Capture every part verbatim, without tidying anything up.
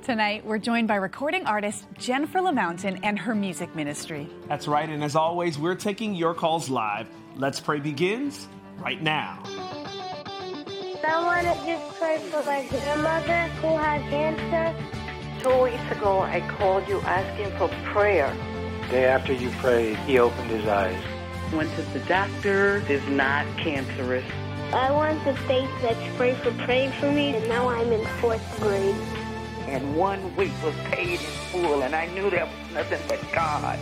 Tonight, we're joined by recording artist Jennifer LaMountain and her music ministry. That's right, and as always, we're taking your calls live. Let's Pray begins right now. I want to just pray for my grandmother who has cancer. Two weeks ago, I called you asking for prayer. The day after you prayed, he opened his eyes. Went to the doctor. It's not cancerous. I want to thank Let's Pray for praying for me, and now I'm in fourth grade. And one week was paid in full, and I knew there was nothing but God.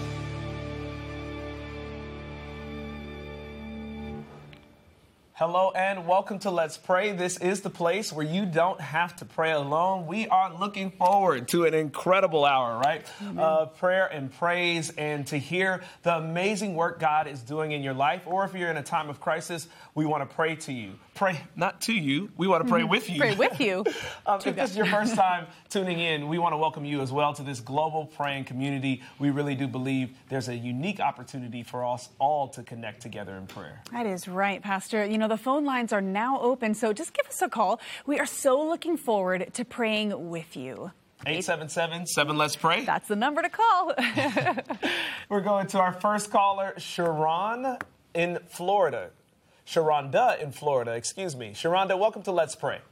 Hello and welcome to Let's Pray. This is the place where you don't have to pray alone. We are looking forward to an incredible hour, right? Uh, prayer and praise, and to hear the amazing work God is doing in your life. Or if you're in a time of crisis, we want to pray to you. Pray not to you. We want to pray with you. Pray with you. um, if this is your first time tuning in, we want to welcome you as well to this global praying community. We really do believe there's a unique opportunity for us all to connect together in prayer. That is right, Pastor. You know, the phone lines are now open, so just give us a call. We are so looking forward to praying with you. eight seven seven, seven Let's Pray. That's the number to call. We're going to our first caller, Sharon in Florida. Sharonda in Florida, excuse me. Sharonda, welcome to Let's Pray.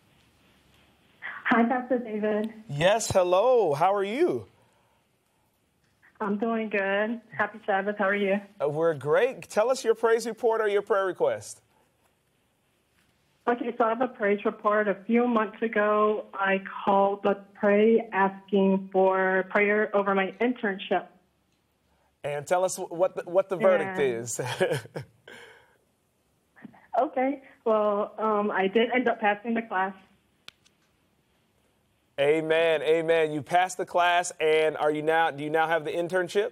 Hi, Pastor David. Yes, hello. How are you? I'm doing good. Happy Sabbath. How are you? Uh, we're great. Tell us your praise report or your prayer request. Okay, so I have a praise report. A few months ago, I called Let's Pray asking for prayer over my internship. And tell us what the, what the verdict And- is. Okay, well, um, I did end up passing the class. Amen, amen. You passed the class, and are you now? Do you now have the internship?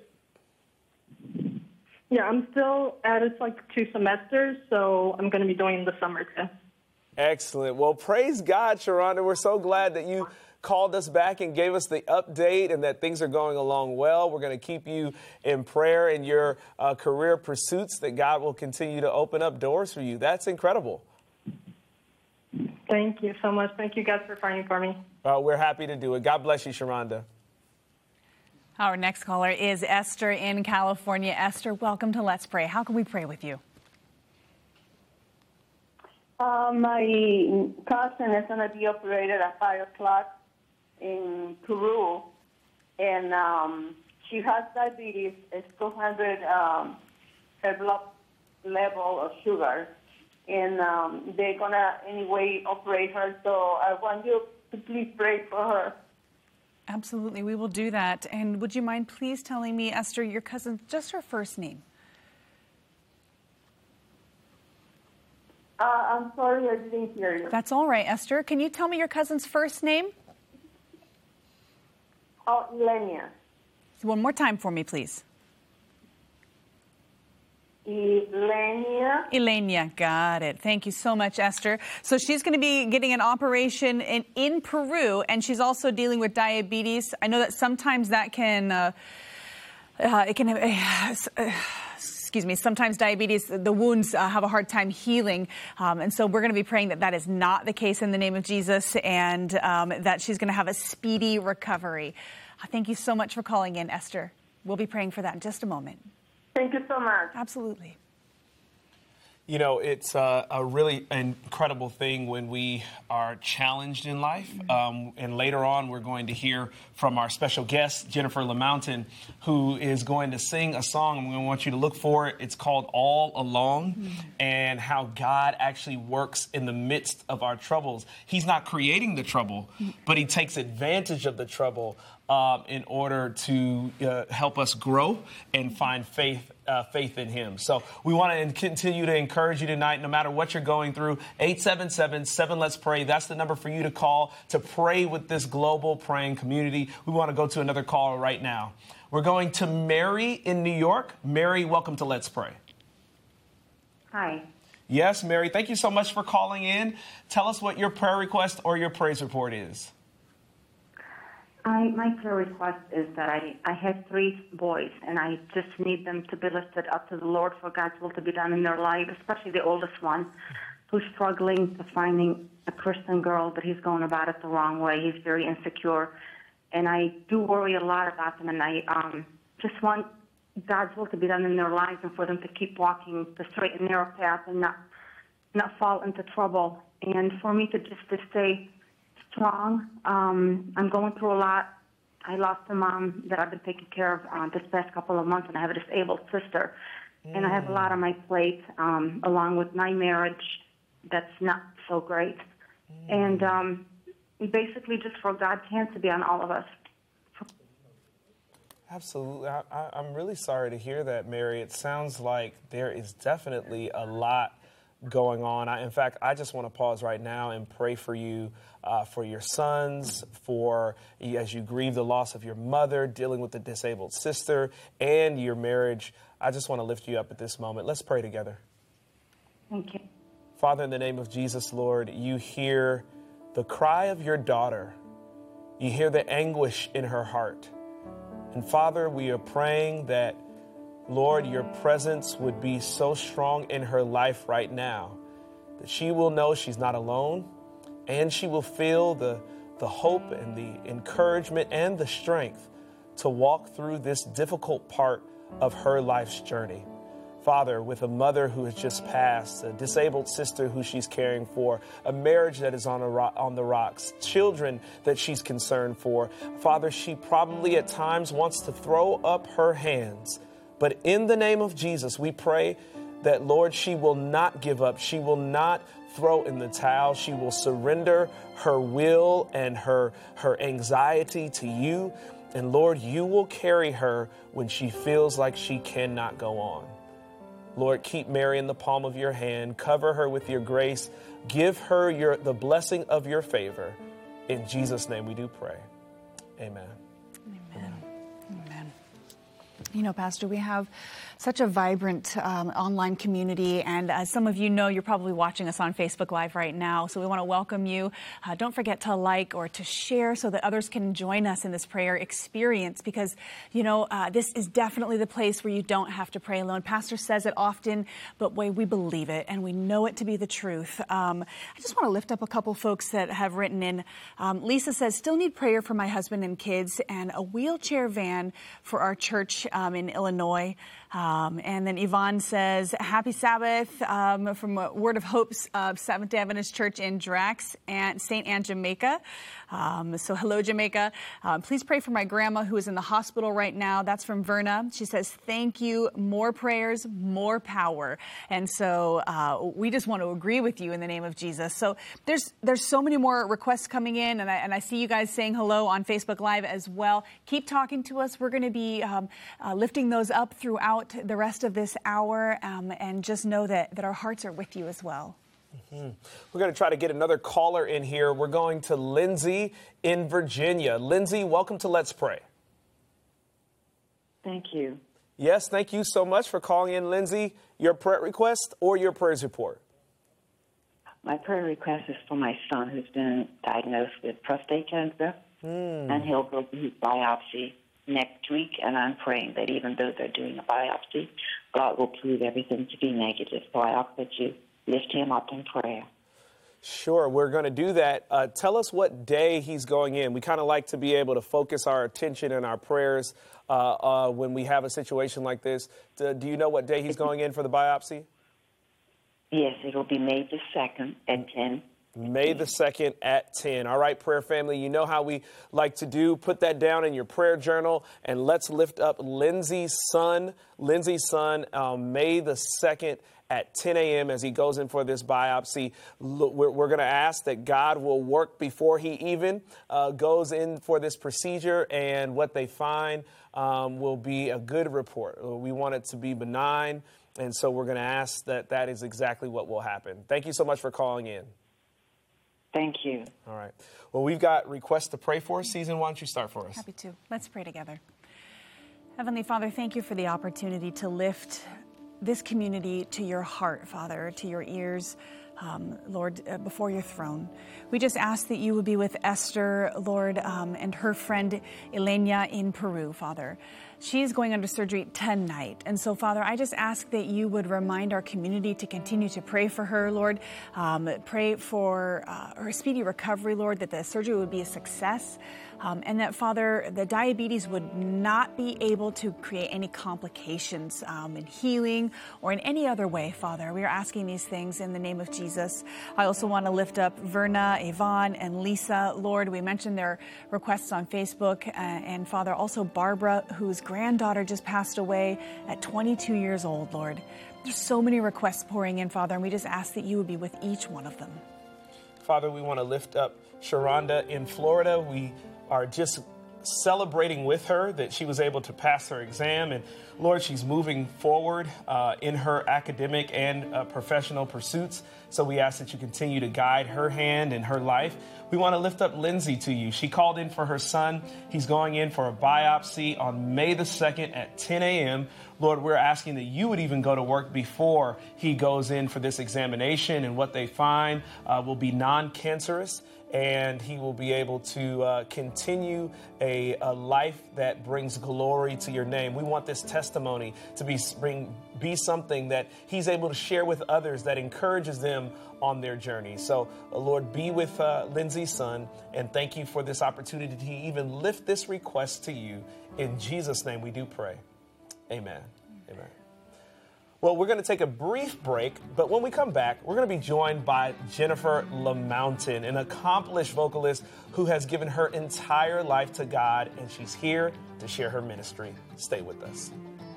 Yeah, I'm still at it's like two semesters, so I'm going to be doing the summer test. Excellent. Well, praise God, Sharonda. We're so glad that you called us back and gave us the update and that things are going along well. We're going to keep you in prayer in your uh, career pursuits, that God will continue to open up doors for you. That's incredible. Thank you so much. Thank you guys for praying for me. Uh, we're happy to do it. God bless you, Sharonda. Our next caller is Esther in California. Esther, welcome to Let's Pray. How can we pray with you? Uh, my cousin is going to be operated at five o'clock in Peru, and um, she has diabetes. It's two hundred um, her blood level of sugar, and um, they're going to anyway operate her. So I want you to please pray for her. Absolutely, we will do that. And would you mind please telling me, Esther, your cousin, just her first name? Uh, I'm sorry, I didn't hear you. That's all right, Esther. Can you tell me your cousin's first name? Oh, Ilenia. One more time for me, please. Ilenia. Elenia, got it. Thank you so much, Esther. So she's going to be getting an operation in, in Peru, and she's also dealing with diabetes. I know that sometimes that can, uh, uh, it can, uh, uh, excuse me, sometimes diabetes, the wounds uh, have a hard time healing. Um, and so we're going to be praying that that is not the case in the name of Jesus, and um, that she's going to have a speedy recovery. Uh, thank you so much for calling in, Esther. We'll be praying for that in just a moment. Thank you so much. Absolutely. You know, it's uh, a really incredible thing when we are challenged in life. Um, and later on, we're going to hear from our special guest, Jennifer LaMountain, who is going to sing a song. I'm going to want you to look for it. It's called All Along, mm-hmm. and how God actually works in the midst of our troubles. He's not creating the trouble, mm-hmm. but he takes advantage of the trouble um, in order to uh, help us grow and find faith Uh, faith in him. So we want to continue to encourage you tonight, no matter what you're going through. eight seven seven, seven Let's Pray. That's the number for you to call to pray with this global praying community. We want to go to another call right now. We're going to Mary in New York. Mary, welcome to Let's Pray. Hi. Yes, Mary, thank you so much for calling in. Tell us what your prayer request or your praise report is. I, my prayer request is that I, I have three boys, and I just need them to be lifted up to the Lord for God's will to be done in their life, especially the oldest one. who's struggling to finding a Christian girl, but he's going about it the wrong way. He's very insecure. And I do worry a lot about them, and I um, just want God's will to be done in their lives and for them to keep walking the straight and narrow path and not not fall into trouble. And for me to just to stay strong. Um, I'm going through a lot. I lost a mom that I've been taking care of uh, this past couple of months, and I have a disabled sister. Mm. And I have a lot on my plate, um, along with my marriage that's not so great. Mm. And um, basically just for God's hand to be on all of us. Absolutely. I, I, I'm really sorry to hear that, Mary. It sounds like there is definitely a lot going on. I, in fact, I just want to pause right now and pray for you, uh, for your sons, for as you grieve the loss of your mother, dealing with the disabled sister, and your marriage. I just want to lift you up at this moment. Let's pray together. Thank you. Father, in the name of Jesus, Lord, you hear the cry of your daughter. You hear the anguish in her heart. And Father, we are praying that, Lord, your presence would be so strong in her life right now that she will know she's not alone, and she will feel the, the hope and the encouragement and the strength to walk through this difficult part of her life's journey. Father, with a mother who has just passed, a disabled sister who she's caring for, a marriage that is on, a ro- on the rocks, children that she's concerned for, Father, she probably at times wants to throw up her hands. But in the name of Jesus, we pray that, Lord, she will not give up. She will not throw in the towel. She will surrender her will and her, her anxiety to you. And Lord, you will carry her when she feels like she cannot go on. Lord, keep Mary in the palm of your hand. Cover her with your grace. Give her your the blessing of your favor. In Jesus' name we do pray. Amen. Amen. Amen. You know, Pastor, we have such a vibrant um, online community, and as some of you know, you're probably watching us on Facebook Live right now, so we want to welcome you. Uh, don't forget to like or to share so that others can join us in this prayer experience, because, you know, uh, this is definitely the place where you don't have to pray alone. Pastor says it often, but we, we believe it, and we know it to be the truth. Um, I just want to lift up a couple folks that have written in. Um, Lisa says, still need prayer for my husband and kids, and a wheelchair van for our church um, in Illinois. Um, and then Yvonne says, happy Sabbath um, from Word of Hope's uh, Seventh-day Adventist Church in Drax and Saint Anne, Jamaica. Um, so hello, Jamaica. Um, please pray for my grandma who is in the hospital right now. That's from Verna. She says, thank you. More prayers, more power. And so uh, we just want to agree with you in the name of Jesus. So there's there's so many more requests coming in, and I, and I see you guys saying hello on Facebook Live as well. Keep talking to us. We're going to be um, uh, lifting those up throughout the rest of this hour, um, and just know that, that our hearts are with you as well. Mm-hmm. We're going to try to get another caller in here. We're going to Lindsay in Virginia. Lindsay, welcome to Let's Pray. Thank you. Yes, thank you so much for calling in, Lindsay. Your prayer request or your prayers report? My prayer request is for my son who's been diagnosed with prostate cancer, mm. and he'll go to his biopsy next week, and I'm praying that even though they're doing a biopsy, God will prove everything to be negative. So I ask that you lift him up in prayer. Sure, we're going to do that. Uh, tell us what day he's going in. We kind of like to be able to focus our attention and our prayers uh, uh, when we have a situation like this. Do, do you know what day he's going in for the biopsy? Yes, it'll be May the second at ten. May the second at ten. All right, prayer family, you know how we like to do. Put that down in your prayer journal, and let's lift up Lindsay's son, Lindsay's son, um, May the second at ten a.m. as he goes in for this biopsy. We're, we're going to ask that God will work before he even uh, goes in for this procedure, and what they find um, will be a good report. We want it to be benign, and so we're going to ask that that is exactly what will happen. Thank you so much for calling in. Thank you. All right. Well, we've got requests to pray for. Susan, why don't you start for us? Happy to. Let's pray together. Heavenly Father, thank you for the opportunity to lift this community to your heart, Father, to your ears, um, Lord, uh, before your throne. We just ask that you would be with Esther, Lord, um, and her friend Elena in Peru, Father. She's going under surgery tonight. And so, Father, I just ask that you would remind our community to continue to pray for her, Lord. Um, pray for uh, her speedy recovery, Lord, that the surgery would be a success. Um, and that, Father, the diabetes would not be able to create any complications um, in healing or in any other way, Father. We are asking these things in the name of Jesus. I also want to lift up Verna, Yvonne, and Lisa. Lord, we mentioned their requests on Facebook. Uh, and, Father, also Barbara, whose granddaughter just passed away at twenty-two years old, Lord. There's so many requests pouring in, Father, and we just ask that you would be with each one of them. Father, we want to lift up Sharonda in Florida. We are just celebrating with her that she was able to pass her exam. And Lord, she's moving forward uh, in her academic and uh, professional pursuits. So we ask that you continue to guide her hand in her life. We want to lift up Lindsay to you. She called in for her son. He's going in for a biopsy on May the second at ten a.m. Lord, we're asking that you would even go to work before he goes in for this examination, and what they find uh, will be non-cancerous, and he will be able to uh, continue a, a life that brings glory to your name. We want this testimony to be, bring, be something that he's able to share with others that encourages them on their journey. So, uh, Lord, be with uh, Lindsay's son, and thank you for this opportunity to even lift this request to you. In Jesus' name we do pray. Amen. Amen. Well, we're going to take a brief break, but when we come back, we're going to be joined by Jennifer LaMountain, an accomplished vocalist who has given her entire life to God, and she's here to share her ministry. Stay with us.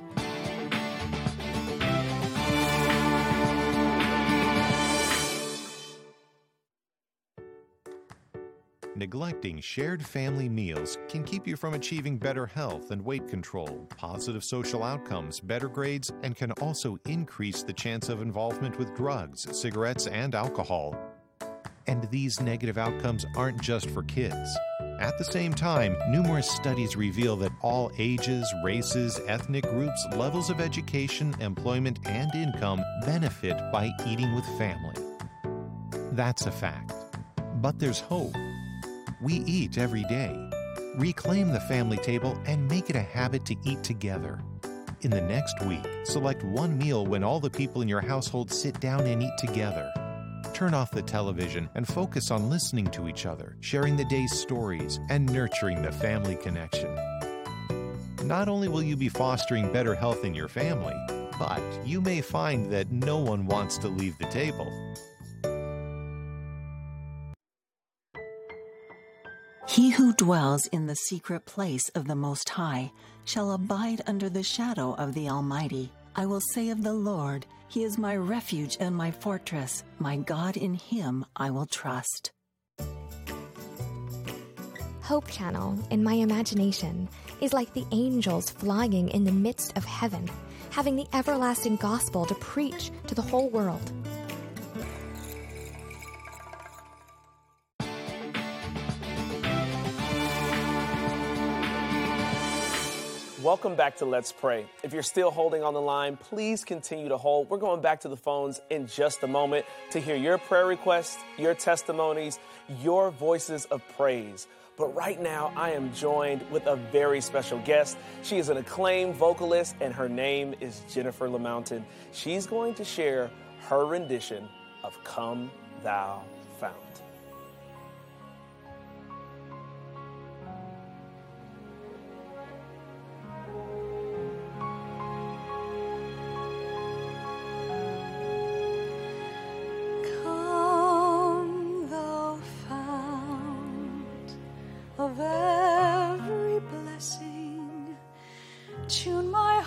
Neglecting shared family meals can keep you from achieving better health and weight control, positive social outcomes, better grades, and can also increase the chance of involvement with drugs, cigarettes, and alcohol. And these negative outcomes aren't just for kids. At the same time, numerous studies reveal that all ages, races, ethnic groups, levels of education, employment, and income benefit by eating with family. That's a fact. But there's hope. We eat every day. Reclaim the family table and make it a habit to eat together. In the next week, select one meal when all the people in your household sit down and eat together. Turn off the television and focus on listening to each other, sharing the day's stories, and nurturing the family connection. Not only will you be fostering better health in your family, but you may find that no one wants to leave the table. He who dwells in the secret place of the Most High shall abide under the shadow of the Almighty. I will say of the Lord, He is my refuge and my fortress. My God, in Him I will trust. Hope Channel, in my imagination, is like the angels flying in the midst of heaven, having the everlasting gospel to preach to the whole world. Welcome back to Let's Pray. If you're still holding on the line, please continue to hold. We're going back to the phones in just a moment to hear your prayer requests, your testimonies, your voices of praise. But right now, I am joined with a very special guest. She is an acclaimed vocalist, and her name is Jennifer LaMountain. She's going to share her rendition of Come Thou Fount. Of every blessing, tune my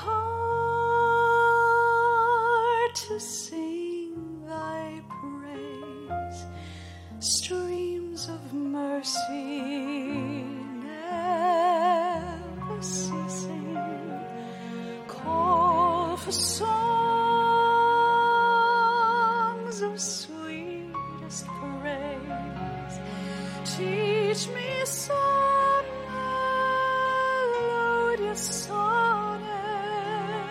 heart to sing thy praise. Streams of mercy never ceasing, call for songs of sweetest praise. Teach me some melodious sonnet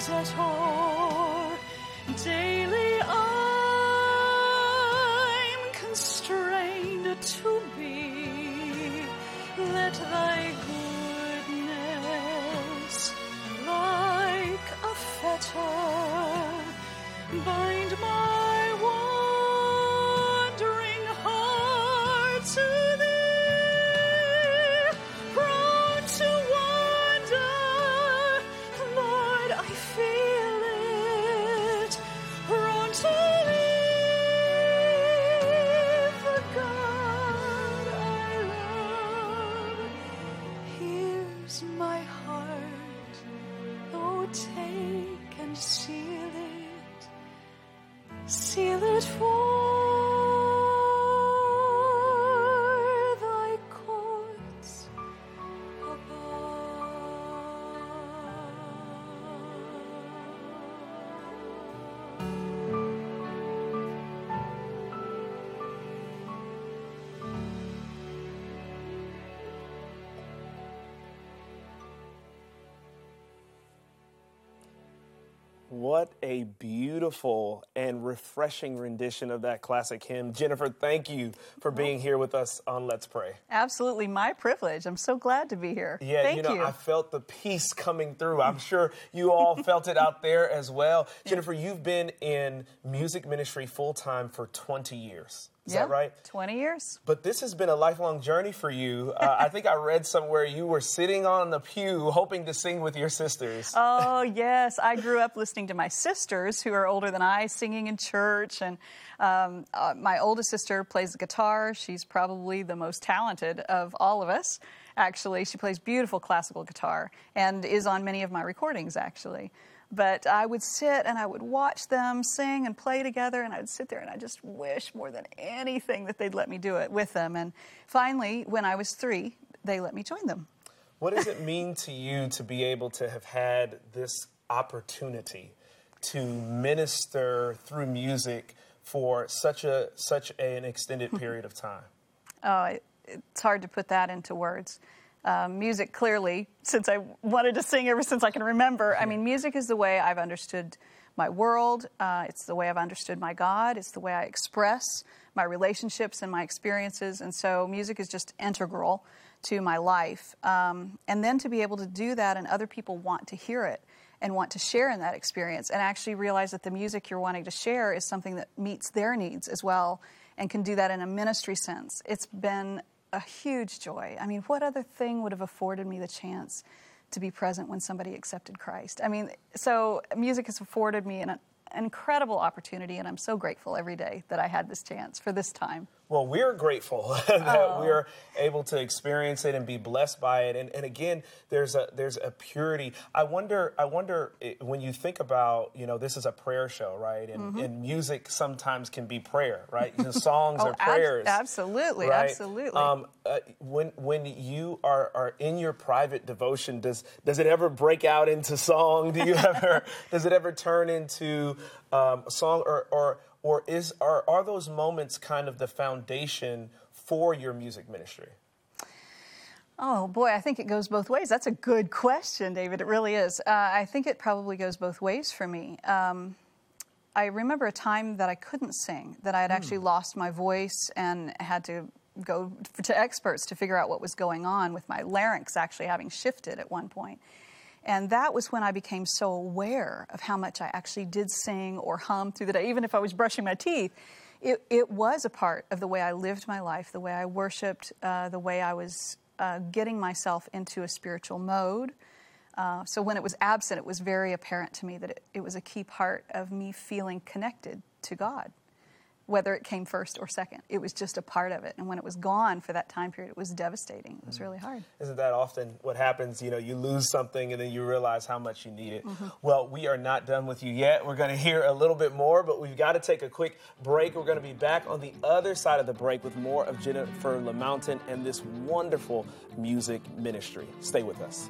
settle. Daily I'm constrained to be. Let thy goodness, like a fetter, bind my wandering heart to thee. Prone to wander, Lord, I feel it. Prone to leave the God I love. Here's my heart, oh, take and seal it, seal it for thy courts What a beautiful and refreshing rendition of that classic hymn. Jennifer, thank you for being here with us on Let's Pray. Absolutely my privilege. I'm so glad to be here. Yeah, Thank you know, you. I felt the peace coming through. I'm sure you all felt it out there as well. Jennifer, you've been in music ministry full-time for twenty years. Is yeah, that right? twenty years. But this has been a lifelong journey for you. Uh, I think I read somewhere you were sitting on the pew hoping to sing with your sisters. Oh, yes. I grew up listening to my sisters, who are older than I, singing in church. And um, uh, my oldest sister plays the guitar. She's probably the most talented of all of us. Actually, she plays beautiful classical guitar and is on many of my recordings, actually. But I would sit and I would watch them sing and play together, and I would sit there and I just wish more than anything that they'd let me do it with them. And finally, when I was three, they let me join them. What does it mean to you to be able to have had this opportunity to minister through music for such a such an extended period of time? Oh, it, it's hard to put that into words. Um, music, clearly, since I wanted to sing ever since I can remember. I mean, music is the way I've understood my world. Uh, it's the way I've understood my God. It's the way I express my relationships and my experiences. And so music is just integral to my life. Um, and then to be able to do that and other people want to hear it and want to share in that experience and actually realize that the music you're wanting to share is something that meets their needs as well and can do that in a ministry sense. It's been a huge joy. I mean, what other thing would have afforded me the chance to be present when somebody accepted Christ? I mean, so music has afforded me an, an incredible opportunity, and I'm so grateful every day that I had this chance for this time. Well, we're grateful that Oh. we're able to experience it and be blessed by it. And, and again, there's a there's a purity. I wonder, I wonder it, when you think about, you know, this is a prayer show, right? And, Mhm. and music sometimes can be prayer, right? The songs Oh, are ab- prayers. absolutely, right? absolutely. Um, uh, when when you are, are in your private devotion, does does it ever break out into song? Do you ever does it ever turn into um, a song or or Or is are, are those moments kind of the foundation for your music ministry? Oh, boy, I think it goes both ways. That's a good question, David. It really is. Uh, I think it probably goes both ways for me. Um, I remember a time that I couldn't sing, that I had Hmm. actually lost my voice and had to go to experts to figure out what was going on with my larynx actually having shifted at one point. And that was when I became so aware of how much I actually did sing or hum through the day, even if I was brushing my teeth. It, it was a part of the way I lived my life, the way I worshiped, uh, the way I was uh, getting myself into a spiritual mode. Uh, so when it was absent, it was very apparent to me that it, it was a key part of me feeling connected to God. Whether it came first or second, it was just a part of it. And when it was gone for that time period, it was devastating. It was really hard. Isn't that often what happens? You know, you lose something and then you realize how much you need it. Mhm. Well, we are not done with you yet. We're going to hear a little bit more, but we've got to take a quick break. We're going to be back on the other side of the break with more of Jennifer LaMountain and this wonderful music ministry. Stay with us.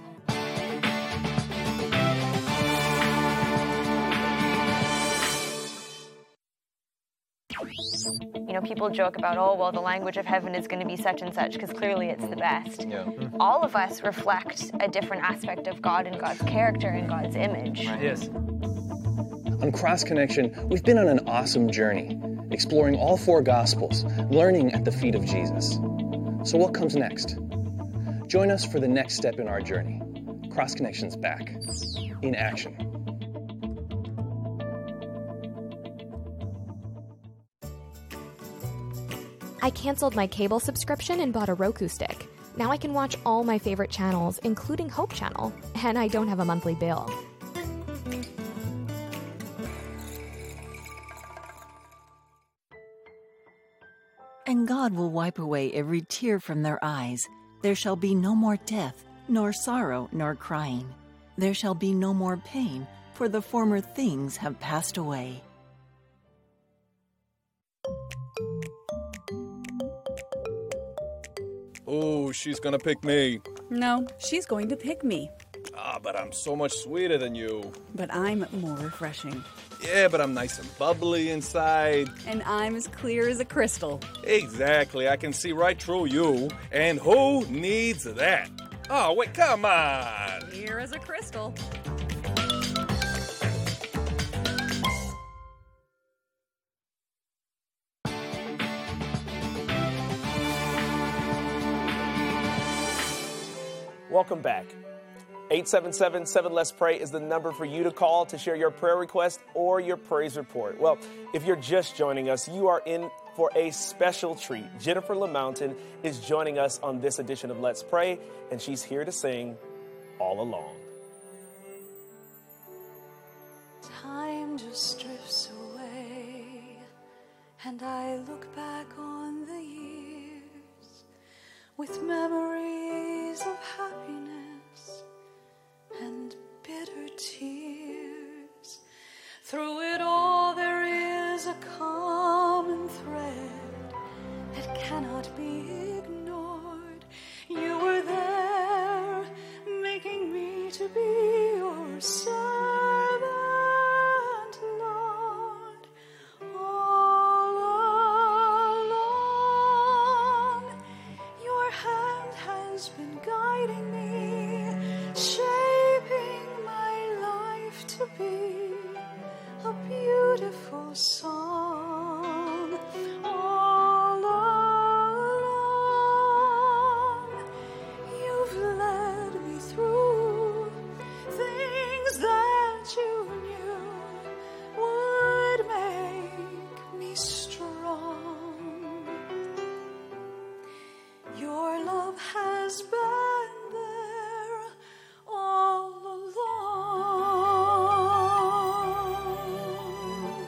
You know, people joke about, oh, well, the language of heaven is going to be such and such, because clearly it's the best. Yeah. All of us reflect a different aspect of God and God's character and God's image. Yes. On Cross Connection, we've been on an awesome journey, exploring all four Gospels, learning at the feet of Jesus. So what comes next? Join us for the next step in our journey. Cross Connection's back, in action. I canceled my cable subscription and bought a Roku stick. Now I can watch all my favorite channels, including Hope Channel, and I don't have a monthly bill. And God will wipe away every tear from their eyes. There shall be no more death, nor sorrow, nor crying. There shall be no more pain, for the former things have passed away. Oh, she's gonna pick me. No, she's going to pick me. Ah, but I'm so much sweeter than you. But I'm more refreshing. Yeah, but I'm nice and bubbly inside. And I'm as clear as a crystal. Exactly, I can see right through you. And who needs that? Oh, wait, come on. Clear as a crystal. Welcome back. eight seven seven, seven, let's pray is the number for you to call to share your prayer request or your praise report. Well, if you're just joining us, you are in for a special treat. Jennifer LaMountain is joining us on this edition of Let's Pray, and she's here to sing All Along. Time just drifts away, and I look back on the years with memories of happiness and bitter tears. Through it all there is a common thread that cannot be ignored. You were there, making me to be your servant, Lord, all along. Your hand has been guiding me, shaping my life to be a beautiful song. All along, you've led me through things that you knew would make me strong. Your love has been there all along.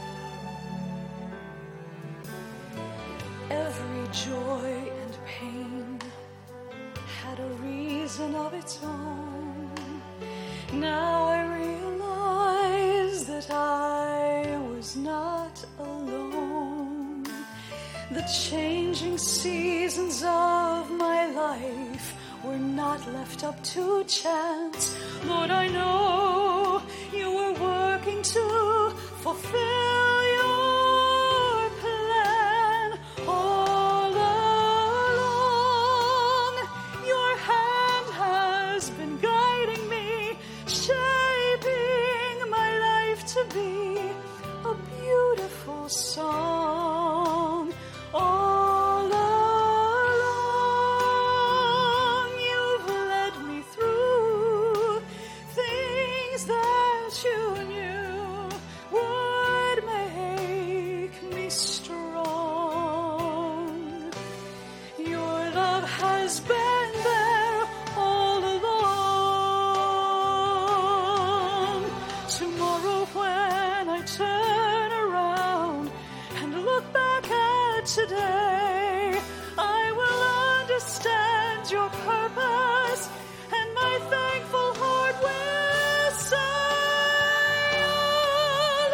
Every joy and pain had a reason of its own. Now I realize that I was not alone. The changing seasons of my life were not left up to chance. Lord, I know you were working to fulfill your plan. All along, your hand has been guiding me, shaping my life to be a beautiful song. All along, you've led me through things that you knew would make me strong. Your love has been there all along. Tomorrow when I turn around and look back at today, I will understand your purpose, and my thankful heart will say, all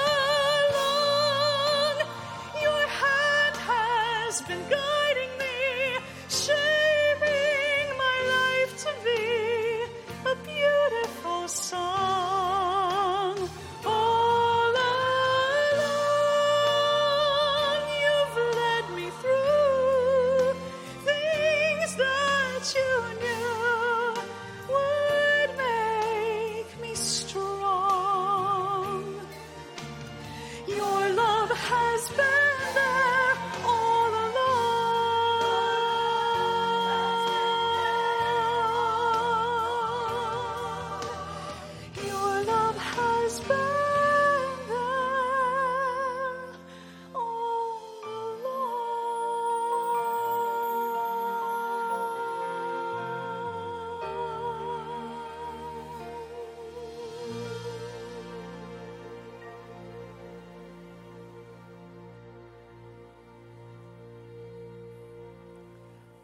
along, your hand has been guiding me, shaping my life to be a beautiful song. All along,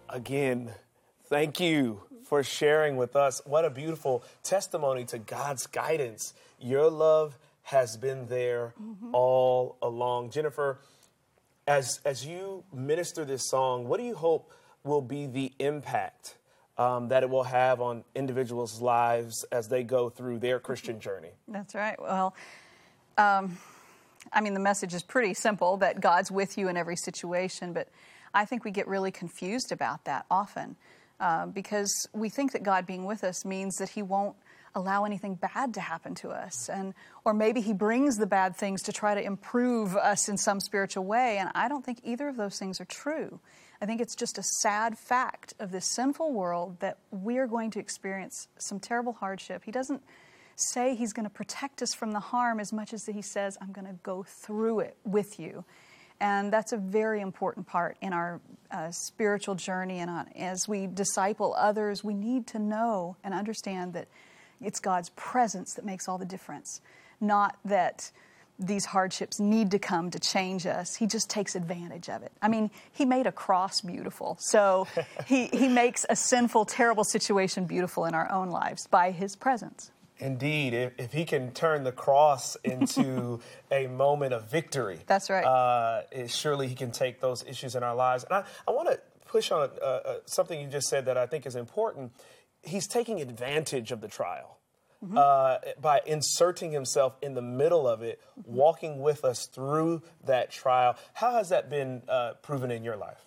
Again, thank you for sharing with us. What a beautiful testimony to God's guidance. Your love has been there mm-hmm. all along. Jennifer, as as you minister this song, what do you hope will be the impact um, that it will have on individuals' lives as they go through their Christian journey? That's right. Well, um, I mean, the message is pretty simple, that God's with you in every situation, but I think we get really confused about that often uh, because we think that God being with us means that he won't allow anything bad to happen to us, and or maybe he brings the bad things to try to improve us in some spiritual way, and I don't think either of those things are true. I think it's just a sad fact of this sinful world that we are going to experience some terrible hardship. He doesn't say he's going to protect us from the harm as much as he says, I'm going to go through it with you. And that's a very important part in our uh, spiritual journey, and on, as we disciple others, we need to know and understand that it's God's presence that makes all the difference, not that these hardships need to come to change us. He just takes advantage of it. I mean, he made a cross beautiful. So he, he makes a sinful, terrible situation beautiful in our own lives by his presence. Indeed, if, if he can turn the cross into a moment of victory. That's right. Uh, it, surely he can take those issues in our lives. And I, I want to push on uh, uh, something you just said that I think is important. He's taking advantage of the trial mm-hmm. uh, by inserting himself in the middle of it, mm-hmm. walking with us through that trial. How has that been uh, proven in your life?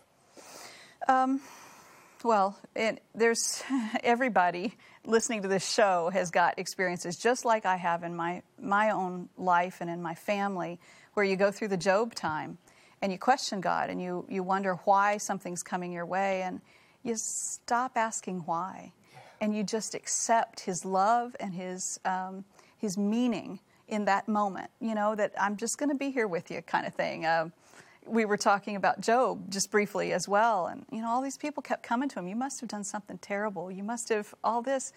Um, well, it, there's everybody listening to this show has got experiences just like I have in my, my own life and in my family, where you go through the Job time and you question God and you, you wonder why something's coming your way, and you stop asking why. And you just accept his love and his um, his meaning in that moment. You know, that I'm just going to be here with you kind of thing. Uh, we were talking about Job just briefly as well. And, you know, all these people kept coming to him. You must have done something terrible. You must have all this.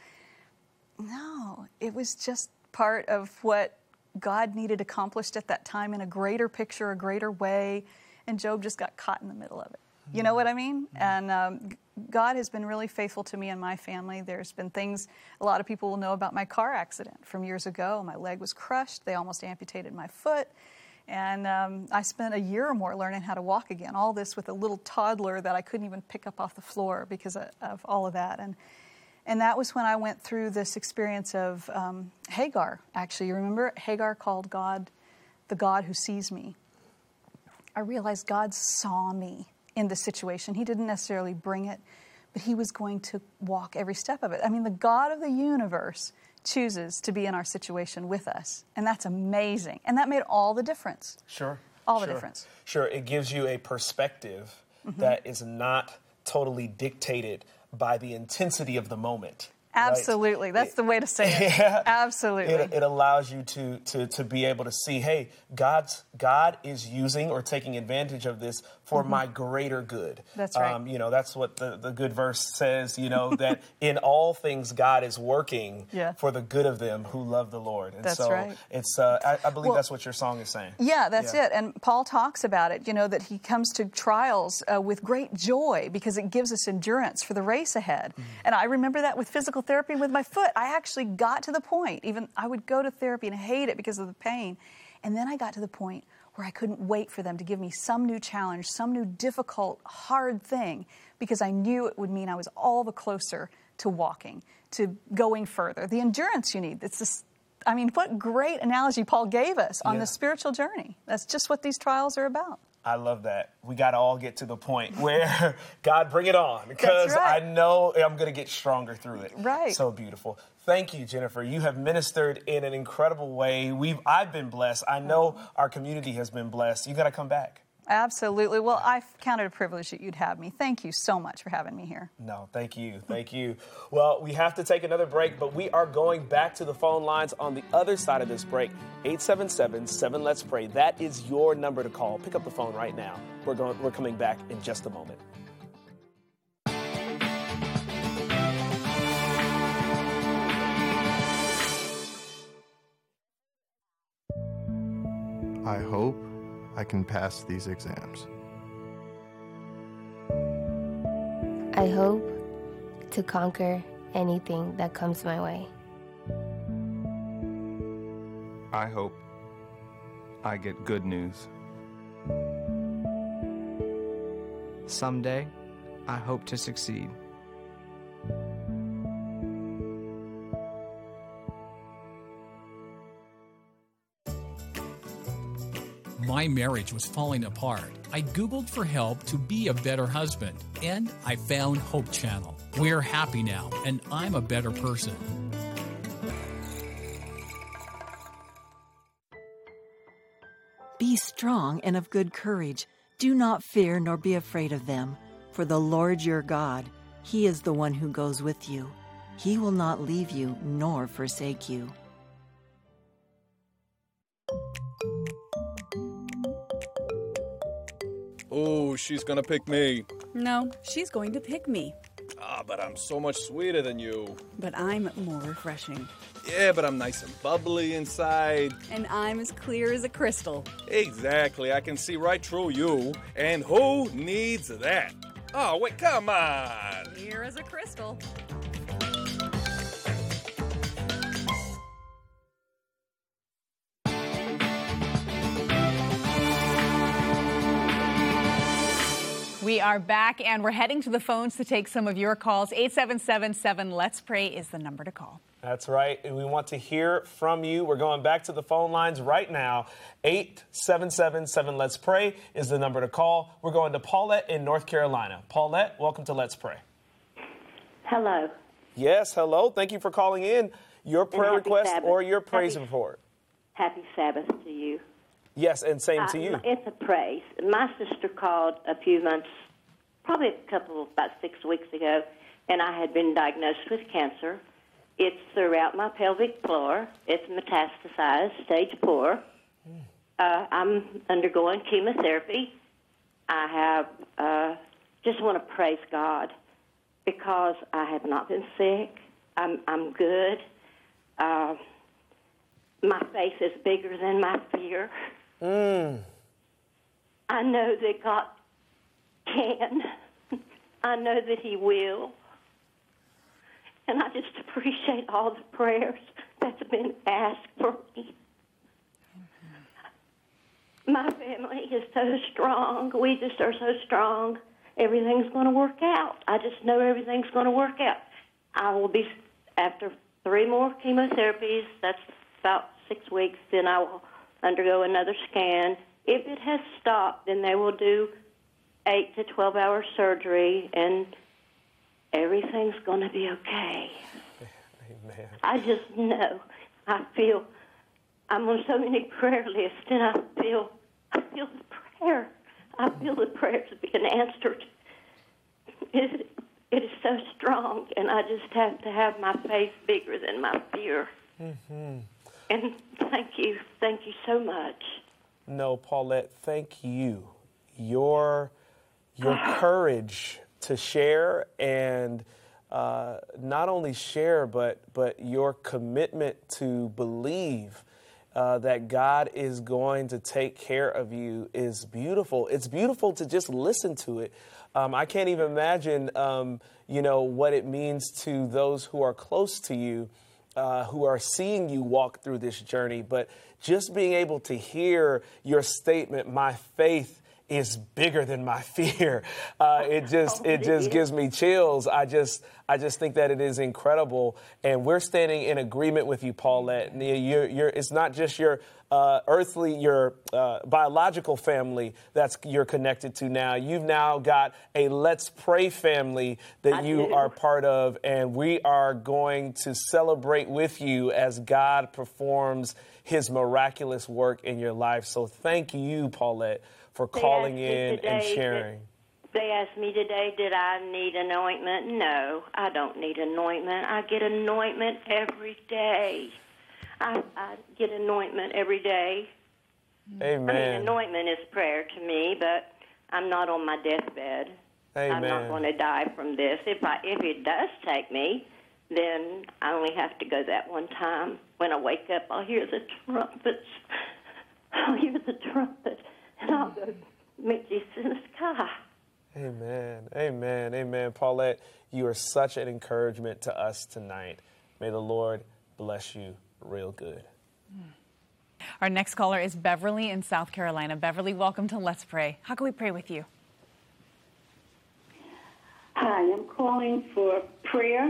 No, it was just part of what God needed accomplished at that time in a greater picture, a greater way. And Job just got caught in the middle of it. You know what I mean? And um, God has been really faithful to me and my family. There's been things, a lot of people will know about my car accident from years ago. My leg was crushed. They almost amputated my foot. And um, I spent a year or more learning how to walk again. All this with a little toddler that I couldn't even pick up off the floor because of, of all of that. And and that was when I went through this experience of um, Hagar, actually. You remember Hagar called God the God who sees me. I realized God saw me in the situation. He didn't necessarily bring it, but he was going to walk every step of it. I mean, the God of the universe chooses to be in our situation with us, and that's amazing. And that made all the difference. Sure. All sure. the difference. Sure. It gives you a perspective mm-hmm. that is not totally dictated by the intensity of the moment. Absolutely. Right? That's it, the way to say it. Yeah. Absolutely. It, it allows you to, to, to be able to see, hey, God's, God is using or taking advantage of this for mm-hmm. my greater good. That's right. Um, you know, that's what the, the good verse says, you know, that in all things God is working yeah. for the good of them who love the Lord. And that's so right. it's, uh, I, I believe well, that's what your song is saying. Yeah, that's yeah. it. And Paul talks about it, you know, that he comes to trials uh, with great joy because it gives us endurance for the race ahead. Mm-hmm. And I remember that with physical therapy with my foot. I actually got to the point, even I would go to therapy and hate it because of the pain. And then I got to the point where I couldn't wait for them to give me some new challenge, some new difficult, hard thing, because I knew it would mean I was all the closer to walking, to going further. The endurance you need. It's this, I mean, what great analogy Paul gave us on yeah. the spiritual journey. That's just what these trials are about. I love that. We got to all get to the point where God, bring it on, because right. I know I'm going to get stronger through it. Right. So beautiful. Thank you, Jennifer. You have ministered in an incredible way. We've I've been blessed. I know our community has been blessed. You got to come back. Absolutely. Well, I count it a privilege that you'd have me. Thank you so much for having me here. No, thank you. Thank you. Well, we have to take another break, but we are going back to the phone lines on the other side of this break. eight seven seven, seven, let's pray. That is your number to call. Pick up the phone right now. We're going, we're coming back in just a moment. I hope I can pass these exams. I hope to conquer anything that comes my way. I hope I get good news. Someday, I hope to succeed. My marriage was falling apart. I Googled for help to be a better husband, and I found Hope Channel. We're happy now, and I'm a better person. Be strong and of good courage. Do not fear nor be afraid of them. For the Lord your God, He is the one who goes with you. He will not leave you nor forsake you. Oh, she's gonna pick me. No, she's going to pick me. Ah, but I'm so much sweeter than you. But I'm more refreshing. Yeah, but I'm nice and bubbly inside. And I'm as clear as a crystal. Exactly. I can see right through you. And who needs that? Oh, wait, come on. Clear as a crystal. We are back, and we're heading to the phones to take some of your calls. eight seven seven seven Let's Pray is the number to call. That's right. We want to hear from you. We're going back to the phone lines right now. eight seven seven seven Let's Pray is the number to call. We're going to Paulette in North Carolina. Paulette, welcome to Let's Pray. Hello. Yes, hello. Thank you for calling in. Your prayer request Sabbath. or your praise happy, report. Happy Sabbath to you. Yes, and same uh, to you. It's a praise. My sister called a few months, probably a couple, about six weeks ago, and I had been diagnosed with cancer. It's throughout my pelvic floor. It's metastasized, stage four. Uh, I'm undergoing chemotherapy. I have uh, just want to praise God because I have not been sick. I'm I'm good. Uh, my faith is bigger than my fear. Mm. I know that God can. I know that He will. And I just appreciate all the prayers that's been asked for me. My family is so strong. We just are so strong. Everything's going to work out. I just know everything's going to work out. I will be, after three more chemotherapies, that's about six weeks, then I will undergo another scan. If it has stopped, then they will do eight to twelve hour surgery, and everything's going to be okay. Amen. I just know. I feel I'm on so many prayer lists, and I feel I feel the prayer. I feel the prayers being answered. It, it is so strong, and I just have to have my faith bigger than my fear. Mm-hmm. And thank you. Thank you so much. No, Paulette, thank you. Your your courage to share and uh, not only share, but but your commitment to believe uh, that God is going to take care of you is beautiful. It's beautiful to just listen to it. Um, I can't even imagine, um, you know, what it means to those who are close to you, uh, who are seeing you walk through this journey. But just being able to hear your statement, my faith is bigger than my fear. Uh, it just it just gives me chills. I just I just think that it is incredible, and we're standing in agreement with you, Paulette. You're, you're, it's not just your uh, earthly, your uh, biological family that's you're connected to now. You've now got a Let's Pray family that I you do. are part of, and we are going to celebrate with you as God performs His miraculous work in your life. So thank you, Paulette, for They calling asked me in today and that- sharing. They asked me today, did I need anointment? No, I don't need anointment. I get anointment every day. I, I get anointment every day. Amen. I mean, anointment is prayer to me, but I'm not on my deathbed. I'm not Amen. going to die from this. If I if it does take me, then I only have to go that one time. When I wake up, I'll hear the trumpets. I'll hear the trumpet, and I'll go meet Jesus in the sky. Amen. Amen. Amen. Paulette, you are such an encouragement to us tonight. May the Lord bless you real good. Our next caller is Beverly in South Carolina. Beverly, welcome to Let's Pray. How can we pray with you? Hi, I'm calling for prayer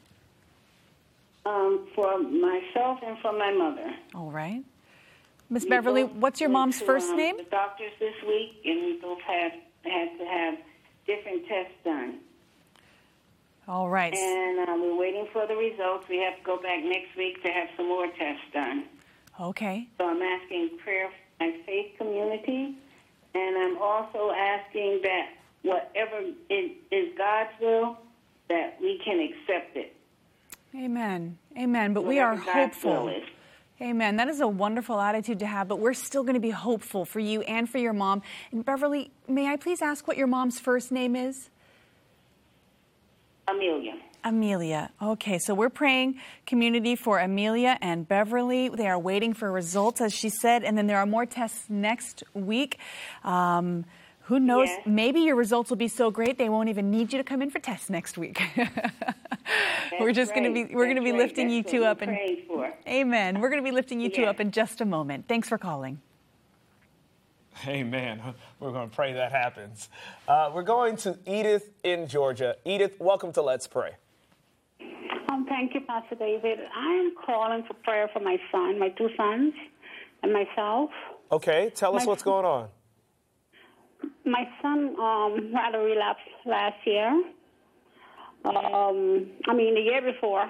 um, for myself and for my mother. All right. Miss Beverly, what's your mom's to, first um, name? The doctors this week, and we both have had to have different tests done. All right. And uh, we're waiting for the results. We have to go back next week to have some more tests done. Okay. So I'm asking prayer for my faith community, and I'm also asking that whatever is, is God's will, that we can accept it. Amen. Amen. But we Whatever are God's hopeful. will is. Amen. That is a wonderful attitude to have, but we're still going to be hopeful for you and for your mom. And Beverly, may I please ask what your mom's first name is? Amelia. Amelia. Okay, so we're praying community for Amelia and Beverly. They are waiting for results, as she said, and then there are more tests next week. Um, who knows? Yes. Maybe your results will be so great they won't even need you to come in for tests next week. we're just going to be we're going to be right. lifting That's you what two we're up and praying for. Amen. We're going to be lifting you two Yes. up in just a moment. Thanks for calling. Amen. We're going to pray that happens. Uh, we're going to Edith in Georgia. Edith, welcome to Let's Pray. Um, thank you, Pastor David. I am calling for prayer for my son, my two sons, and myself. Okay, tell us My- what's going on. My son um, had a relapse last year. Um, I mean, the year before.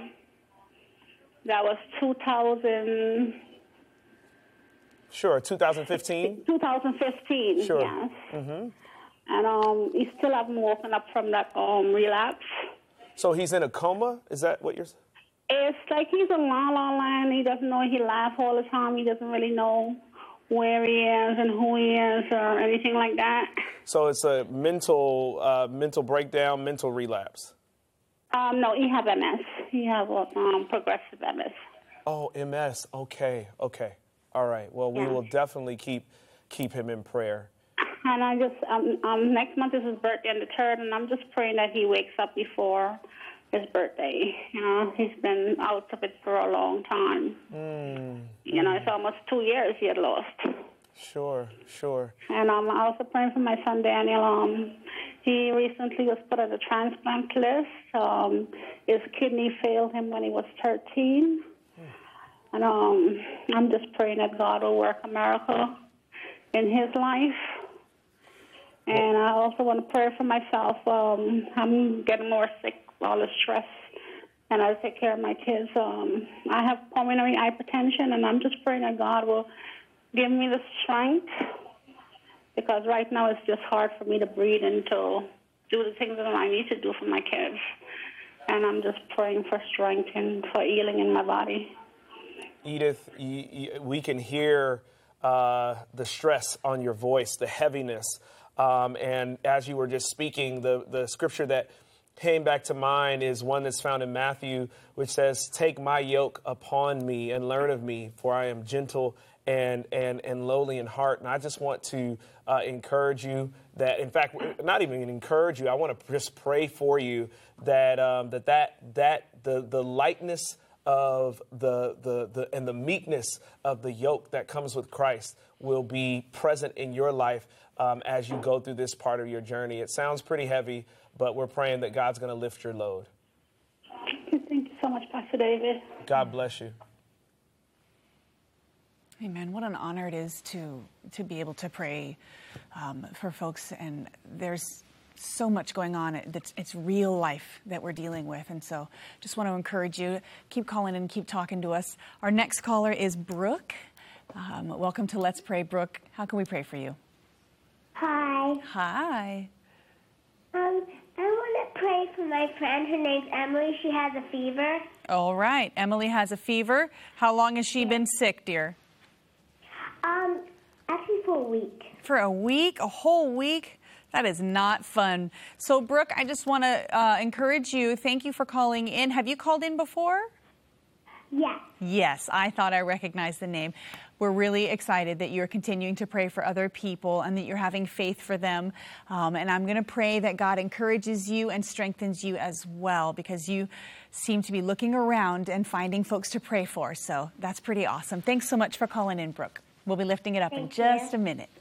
That was two thousand. Sure, two thousand fifteen? twenty fifteen, Sure. yes. Mm-hmm. And um, he still hasn't woken up from that um, relapse. So he's in a coma? Is that what you're saying? It's like he's a la la land. He doesn't know. He laughs all the time. He doesn't really know where he is and who he is or anything like that. So it's a mental uh, mental breakdown, mental relapse. Um, no, he has M S. He has um, progressive M S. Oh, M S. Okay, okay. All right. Well, we Yeah. will definitely keep keep him in prayer. And I just, um, um, next month is his birthday on the third, and I'm just praying that he wakes up before his birthday. You know, he's been out of it for a long time. Mm, You know, it's almost two years he had lost. Sure, sure. And I'm also praying for my son Daniel. Um, he recently was put on the transplant list. Um, his kidney failed him when he was thirteen. And um, I'm just praying that God will work a miracle in his life. And I also want to pray for myself. Um, I'm getting more sick, all the stress, and I take care of my kids. Um, I have pulmonary hypertension, and I'm just praying that God will give me the strength, because right now it's just hard for me to breathe and to do the things that I need to do for my kids. And I'm just praying for strength and for healing in my body. Edith, y- y- we can hear uh, the stress on your voice, the heaviness. Um, and as you were just speaking, the, the scripture that came back to mind is one that's found in Matthew, which says, "Take my yoke upon me and learn of me, for I am gentle and and and lowly in heart." And I just want to uh, encourage you that, in fact, not even encourage you, I want to just pray for you that um, that that that the the lightness of the, the the and the meekness of the yoke that comes with Christ will be present in your life um, as you go through this part of your journey. It sounds pretty heavy, but we're praying that God's going to lift your load. Thank you so much, Pastor David. God bless you. Amen. What an honor it is to to be able to pray um, for folks, and there's so much going on. It's, it's real life that we're dealing with, and so just want to encourage you, keep calling and keep talking to us. Our next caller is Brooke. Um, welcome to Let's Pray, Brooke. How can we pray for you? Hi. Hi. Um, I want to pray for my friend. Her name's Emily. She has a fever. All right. Emily has a fever. How long has she been sick, dear? Um, actually for a week. For a week? A whole week? That is not fun. So, Brooke, I just want to uh, encourage you. Thank you for calling in. Have you called in before? Yes. Yes, I thought I recognized the name. We're really excited that you're continuing to pray for other people and that you're having faith for them. Um, and I'm going to pray that God encourages you and strengthens you as well, because you seem to be looking around and finding folks to pray for. So that's pretty awesome. Thanks so much for calling in, Brooke. We'll be lifting it up Thank in just you. a minute.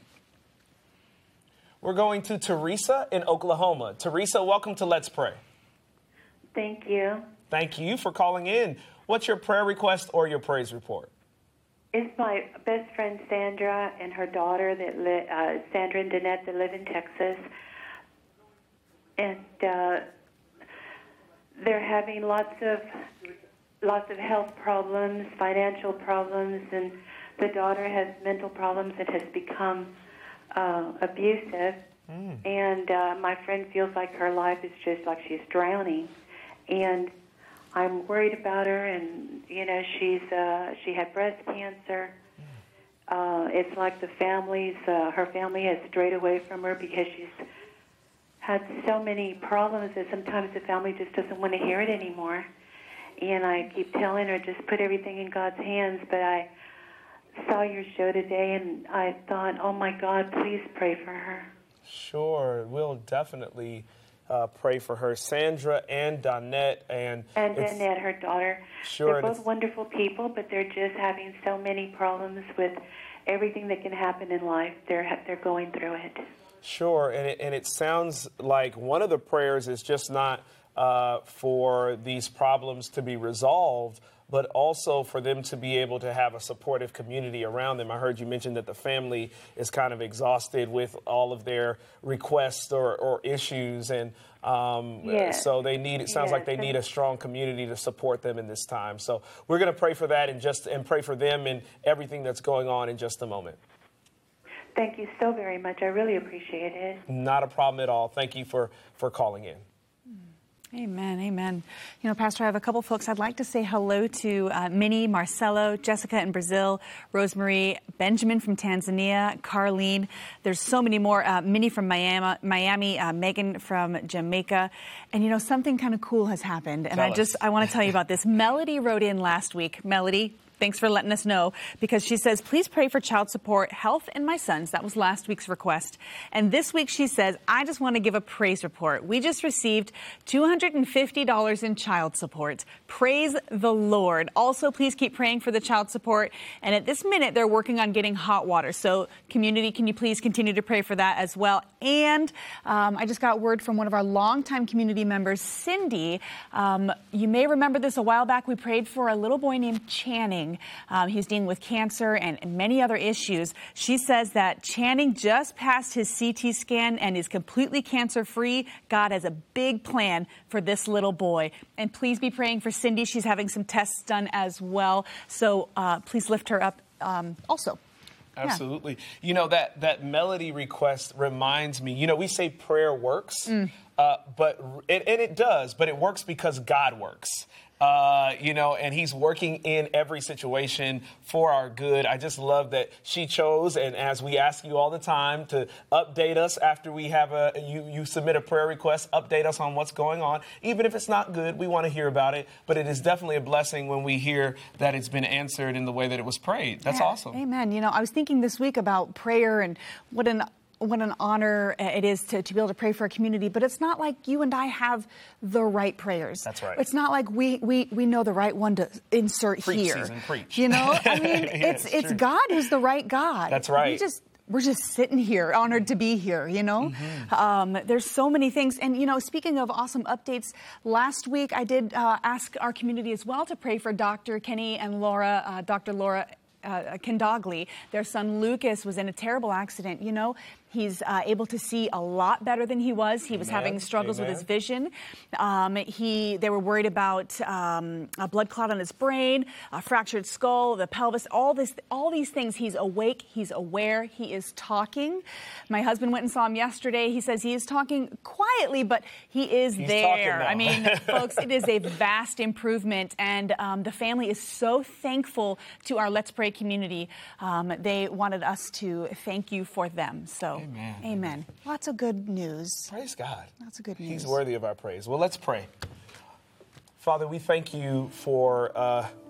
We're going to Teresa in Oklahoma. Teresa, welcome to Let's Pray. Thank you. Thank you for calling in. What's your prayer request or your praise report? It's my best friend Sandra and her daughter, that li- uh, Sandra and Danette, that live in Texas. And uh, they're having lots of lots of health problems, financial problems, and the daughter has mental problems that has become uh, abusive. Mm. And uh, my friend feels like her life is just like she's drowning. And I'm worried about her, and you know she's uh, she had breast cancer. Uh, it's like the family's uh, her family has strayed away from her because she's had so many problems that sometimes the family just doesn't want to hear it anymore. And I keep telling her, just put everything in God's hands. But I saw your show today, and I thought, oh my God, please pray for her. Sure, we'll definitely. Uh, pray for her, Sandra and Donette, and and Danette, her daughter. Sure, they're both wonderful people, but they're just having so many problems with everything that can happen in life. They're they're going through it. Sure, and it, and it sounds like one of the prayers is just not uh, for these problems to be resolved, but also for them to be able to have a supportive community around them. I heard you mention that the family is kind of exhausted with all of their requests or, or issues, and um, yes. so they need. It sounds yes. like they need a strong community to support them in this time. So we're going to pray for that and just and pray for them and everything that's going on in just a moment. Thank you so very much. I really appreciate it. Not a problem at all. Thank you for for calling in. Amen, amen. You know, Pastor, I have a couple folks I'd like to say hello to. Uh, Minnie, Marcelo, Jessica in Brazil, Rosemary, Benjamin from Tanzania, Carlene. There's so many more. Uh, Minnie from Miami, Miami uh, Megan from Jamaica. And, you know, something kind of cool has happened. And Tell I just, us. I want to tell you about this. Melody wrote in last week. Melody, thanks for letting us know, because she says, please pray for child support, health, and my sons. That was last week's request. And this week she says, I just want to give a praise report. We just received two hundred fifty dollars in child support. Praise the Lord. Also, please keep praying for the child support. And at this minute, they're working on getting hot water. So community, can you please continue to pray for that as well? And um, I just got word from one of our longtime community members, Cindy. Um, you may remember this a while back. We prayed for a little boy named Channing. Um, he's dealing with cancer and, and many other issues. She says that Channing just passed his C T scan and is completely cancer-free. God has a big plan for this little boy. And please be praying for Cindy. She's having some tests done as well. So uh, please lift her up um, also. Absolutely. Yeah. You know, that, that melody request reminds me, you know, we say prayer works, mm. uh, but it, and it does, but it works because God works. Uh, you know, and he's working in every situation for our good. I just love that she chose, and as we ask you all the time, to update us after we have a, you, you submit a prayer request, update us on what's going on. Even if it's not good, we want to hear about it, but it is definitely a blessing when we hear that it's been answered in the way that it was prayed. That's yeah. awesome. Amen. You know, I was thinking this week about prayer and what an What an honor it is to, to be able to pray for a community. But it's not like you and I have the right prayers. That's right. It's not like we, we, we know the right one to insert preach here. Season, preach. You know, I mean, yeah, it's it's, it's God who's the right God. That's right. We just we're just sitting here, honored to be here, you know. Mm-hmm. Um, there's so many things. And, you know, speaking of awesome updates, last week I did uh, ask our community as well to pray for Doctor Kenny and Laura, uh, Doctor Laura Uh, Kendogly. Their son Lucas was in a terrible accident. You know, he's uh, able to see a lot better than he was. He was Amen. having struggles Amen. with his vision. Um, he, they were worried about um, a blood clot on his brain, a fractured skull, the pelvis, all this, all these things. He's awake. He's aware. He is talking. My husband went and saw him yesterday. He says he is talking quietly, but he is he's there. I mean, folks, it is a vast improvement, and um, the family is so thankful to our Let's Pray community. Um, they wanted us to thank you for them. So, amen. amen. Lots of good news. Praise God. Lots of good news. He's worthy of our praise. Well, let's pray. Father, we thank you for uh,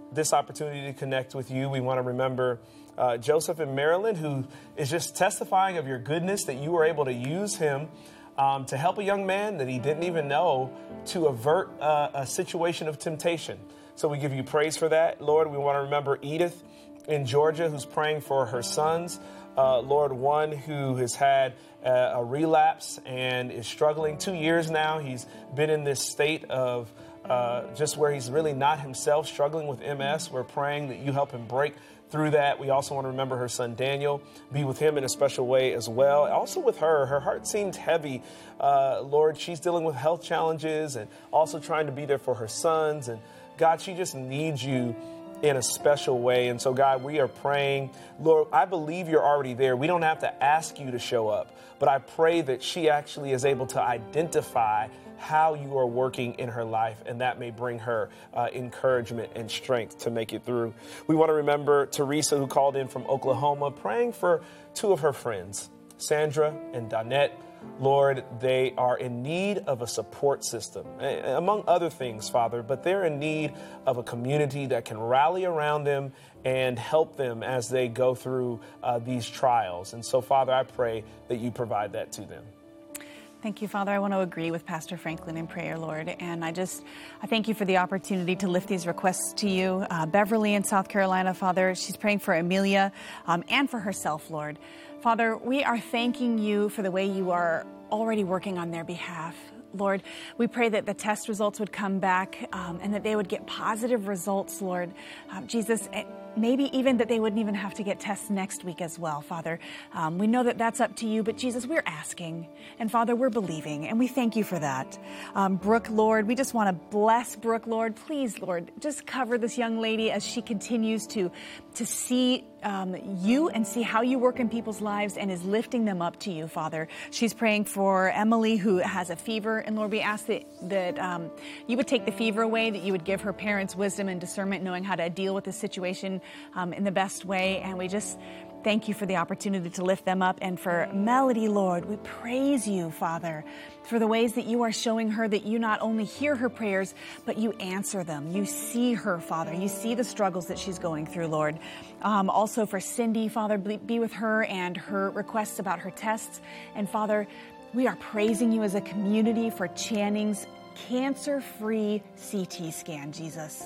this opportunity to connect with you. We want to remember uh, Joseph in Maryland, who is just testifying of your goodness, that you were able to use him um, to help a young man that he didn't even know to avert uh, a situation of temptation. So we give you praise for that. Lord, we want to remember Edith in Georgia, who's praying for her sons. Uh, Lord, one who has had a, a relapse and is struggling two years now. He's been in this state of uh, just where he's really not himself, struggling with M S. We're praying that you help him break through that. We also want to remember her son, Daniel, be with him in a special way as well. Also with her, her heart seemed heavy. Uh, Lord, she's dealing with health challenges and also trying to be there for her sons. And God, she just needs you in a special way. And so, God, we are praying. Lord, I believe you're already there. We don't have to ask you to show up, but I pray that she actually is able to identify how you are working in her life, and that may bring her uh, encouragement and strength to make it through. We want to remember Teresa, who called in from Oklahoma, praying for two of her friends, Sandra and Donette. Lord, they are in need of a support system, among other things, Father, but they're in need of a community that can rally around them and help them as they go through uh, these trials. And so, Father, I pray that you provide that to them. Thank you, Father. I want to agree with Pastor Franklin in prayer, Lord. And I just, I thank you for the opportunity to lift these requests to you. Uh, Beverly in South Carolina, Father, she's praying for Amelia um, and for herself, Lord. Father, we are thanking you for the way you are already working on their behalf. Lord, we pray that the test results would come back um, and that they would get positive results, Lord. Um, Jesus, maybe even that they wouldn't even have to get tests next week as well, Father. Um, we know that that's up to you, but Jesus, we're asking. And Father, we're believing, and we thank you for that. Um, Brooke, Lord, we just want to bless Brooke, Lord. Please, Lord, just cover this young lady as she continues to, to see um, you and see how you work in people's lives and is lifting them up to you, Father. She's praying for Emily, who has a fever. And Lord, we ask that, that um, you would take the fever away, that you would give her parents wisdom and discernment, knowing how to deal with the situation um, in the best way. And we just thank you for the opportunity to lift them up. And for Melody, Lord, we praise you, Father, for the ways that you are showing her that you not only hear her prayers, but you answer them. You see her, Father. You see the struggles that she's going through, Lord. Um, also for Cindy, Father, be with her and her requests about her tests. And Father, we are praising you as a community for Channing's cancer-free C T scan, Jesus.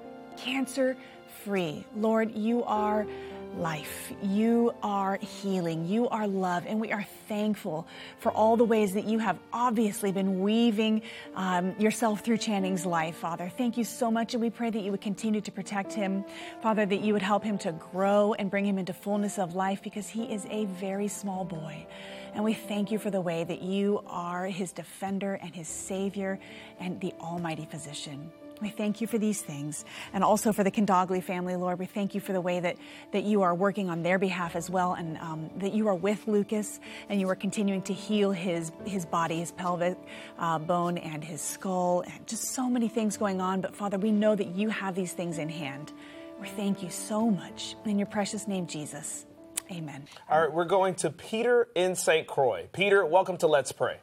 Cancer-free. Lord, you are life. You are healing. You are love. And we are thankful for all the ways that you have obviously been weaving um, yourself through Channing's life, Father. Thank you so much. And we pray that you would continue to protect him, Father, that you would help him to grow and bring him into fullness of life, because he is a very small boy. And we thank you for the way that you are his defender and his savior and the almighty physician. We thank you for these things. And also for the Condogly family, Lord, we thank you for the way that, that you are working on their behalf as well, and um, that you are with Lucas and you are continuing to heal his, his body, his pelvic uh, bone and his skull, and just so many things going on. But Father, we know that you have these things in hand. We thank you so much. In your precious name, Jesus. Amen. All right, we're going to Peter in Saint Croix. Peter, welcome to Let's Pray.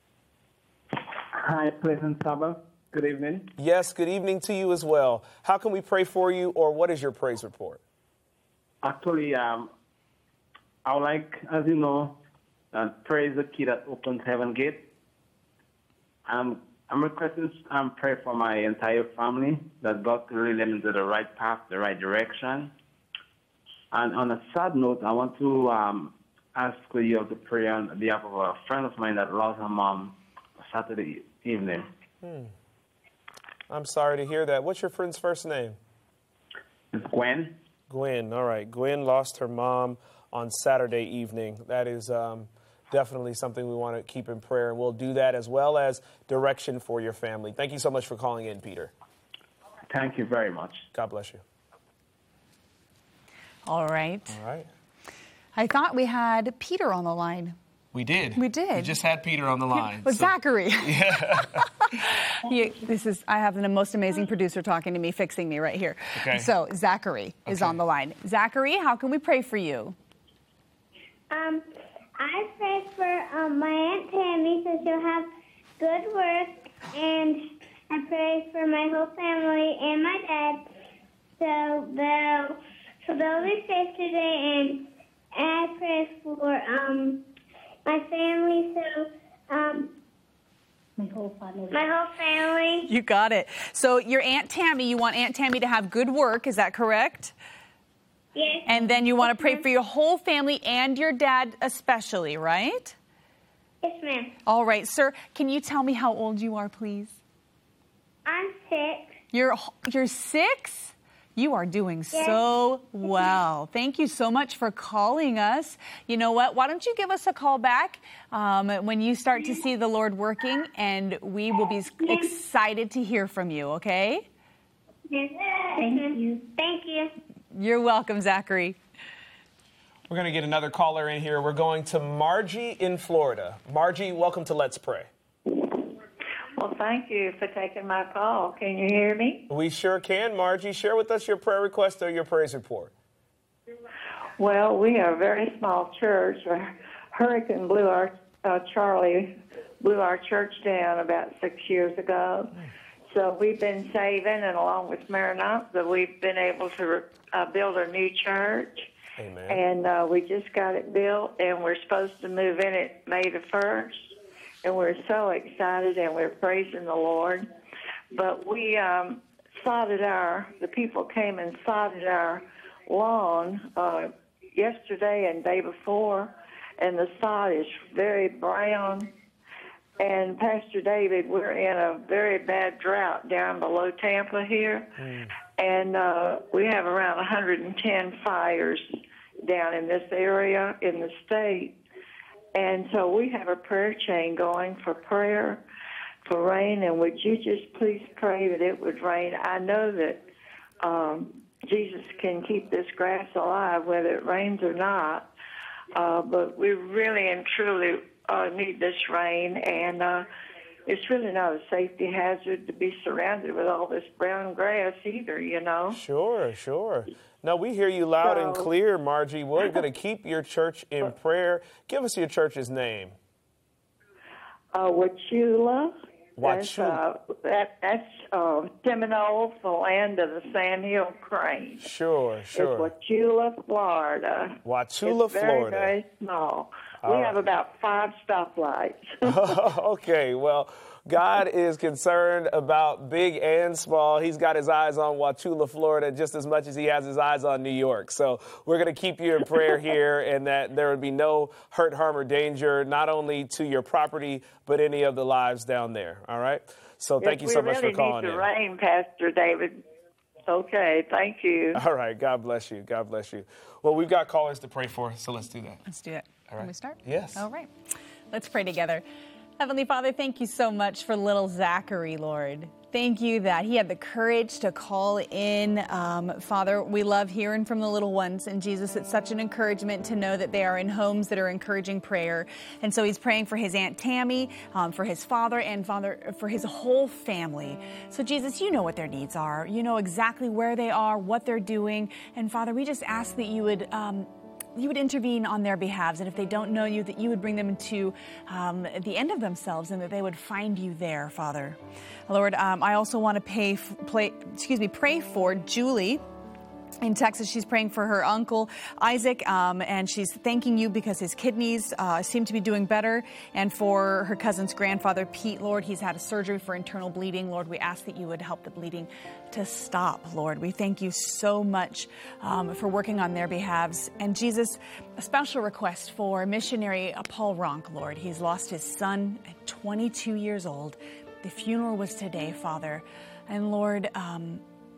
Hi, pleasant Sabbath. Good evening. Yes, good evening to you as well. How can we pray for you, or what is your praise report? Actually, um, I would like, as you know, uh, praise the key that opens heaven gate. Um, I'm requesting um, prayer for my entire family, that God can really lead me to the right path, the right direction. And on a sad note, I want to um, ask you to pray on behalf of a friend of mine that lost her mom Saturday evening. Hmm. I'm sorry to hear that. What's your friend's first name? It's Gwen. Gwen, all right. Gwen lost her mom on Saturday evening. That is um, definitely something we want to keep in prayer, and we'll do that as well as direction for your family. Thank you so much for calling in, Peter. Thank you very much. God bless you. All right. All right. I thought we had Peter on the line. We did. We did. We just had Peter on the line. But so. Zachary. Yeah. you, this is. I have the most amazing producer talking to me, fixing me right here. Okay. So Zachary okay. is on the line. Zachary, how can we pray for you? Um, I pray for um, my Aunt Tammy so she'll have good work, and I pray for my whole family and my dad so they'll so they'll be safe today, and I pray for um my family, so um my whole family. My whole family. You got it. So your Aunt Tammy, you want Aunt Tammy to have good work, is that correct? Yes. And then you want to pray for your whole family and your dad especially, right? Yes, ma'am. All right, sir, can you tell me how old you are, please? I'm six. You're you're six? You are doing Yes. so well. Thank you so much for calling us. You know what? Why don't you give us a call back um, when you start to see the Lord working, and we will be excited to hear from you, okay? Yes. Thank you. Thank you. You're welcome, Zachary. We're going to get another caller in here. We're going to Margie in Florida. Margie, welcome to Let's Pray. Well, thank you for taking my call. Can you hear me? We sure can, Margie. Share with us your prayer request or your praise report. Well, we are a very small church. Hurricane blew our, uh, Charlie blew our church down about six years ago. So we've been saving, and along with Maranatha, we've been able to uh, build a new church. Amen. And uh, we just got it built, and we're supposed to move in it May the first. And we're so excited, and we're praising the Lord. But we um, sodded our, the people came and sodded our lawn uh, yesterday and day before, and the sod is very brown. And Pastor David, we're in a very bad drought down below Tampa here. Mm. And uh, we have around one hundred ten fires down in this area in the state. And so we have a prayer chain going for prayer, for rain. And would you just please pray that it would rain? I know that um, Jesus can keep this grass alive, whether it rains or not. Uh, but we really and truly uh, need this rain. And uh, it's really not a safety hazard to be surrounded with all this brown grass either, you know. Sure, sure. No, we hear you loud So- and clear, Margie. We're going to keep your church in prayer. Give us your church's name. Uh, Wachula. That's, Wachula. uh, that, that's uh, Seminole, the land of the Sandhill Crane. Sure, sure. It's Wachula, Florida. Wachula, it's very, Florida. very small. All we right. have about five stoplights. Okay, well, God is concerned about big and small. He's got his eyes on Wachula, Florida, just as much as he has his eyes on New York. So we're going to keep you in prayer here, and that there would be no hurt, harm, or danger, not only to your property, but any of the lives down there. All right? So thank Yes, you so much really for calling need in. the rain, Pastor David. Okay, thank you. All right. God bless you. God bless you. Well, we've got callers to pray for, so let's do that. Let's do it. All Can right. we start? Yes. All right. Let's pray together. Heavenly Father, thank you so much for little Zachary, Lord. Thank you that he had the courage to call in. Um, Father, we love hearing from the little ones. And Jesus, it's such an encouragement to know that they are in homes that are encouraging prayer. And so he's praying for his Aunt Tammy, um, for his father, and Father, for his whole family. So Jesus, you know what their needs are. You know exactly where they are, what they're doing. And Father, we just ask that you would... Um, you would intervene on their behalves, and if they don't know you, that you would bring them to um, the end of themselves, and that they would find you there, Father. Lord, um, I also want to pay, play, excuse me, pray for Julie in Texas. She's praying for her uncle, Isaac, um, and she's thanking you because his kidneys uh, seem to be doing better. And for her cousin's grandfather, Pete, Lord, he's had a surgery for internal bleeding. Lord, we ask that you would help the bleeding to stop, Lord. We thank you so much um, for working on their behalves. And Jesus, a special request for missionary Paul Ronk, Lord. He's lost his son at twenty-two years old. The funeral was today, Father. And Lord, um,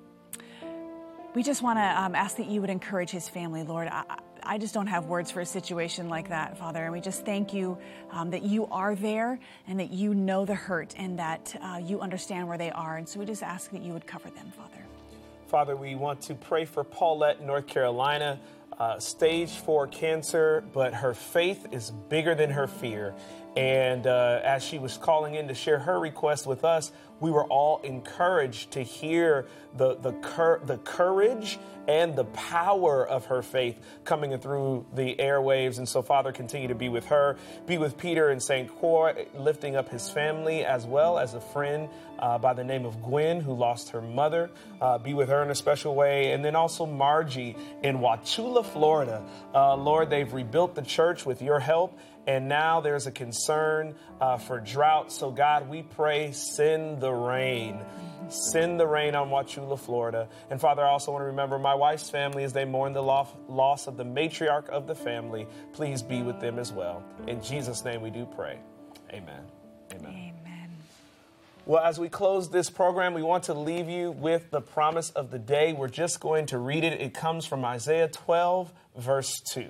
we just want to um, ask that you would encourage his family, Lord. I, I just don't have words for a situation like that, Father. And we just thank you um, that you are there and that you know the hurt and that uh, you understand where they are. And so we just ask that you would cover them, Father. Father, we want to pray for Paulette, North Carolina. uh, stage four cancer, but her faith is bigger than her fear. And uh, as she was calling in to share her request with us, we were all encouraged to hear the the, cur- the courage and the power of her faith coming through the airwaves. And so, Father, continue to be with her, be with Peter in Saint Croix, lifting up his family, as well as a friend uh, by the name of Gwen, who lost her mother. Uh, be with her in a special way. And then also Margie in Wauchula, Florida. Uh, Lord, they've rebuilt the church with your help. And now there's a concern uh, for drought. So, God, we pray, send the rain. Send the rain on Wauchula, Florida. And, Father, I also want to remember my wife's family as they mourn the lo- loss of the matriarch of the family. Please be with them as well. In Jesus' name we do pray. Amen. Amen. Amen. Well, as we close this program, we want to leave you with the promise of the day. We're just going to read it. It comes from Isaiah twelve, verse two.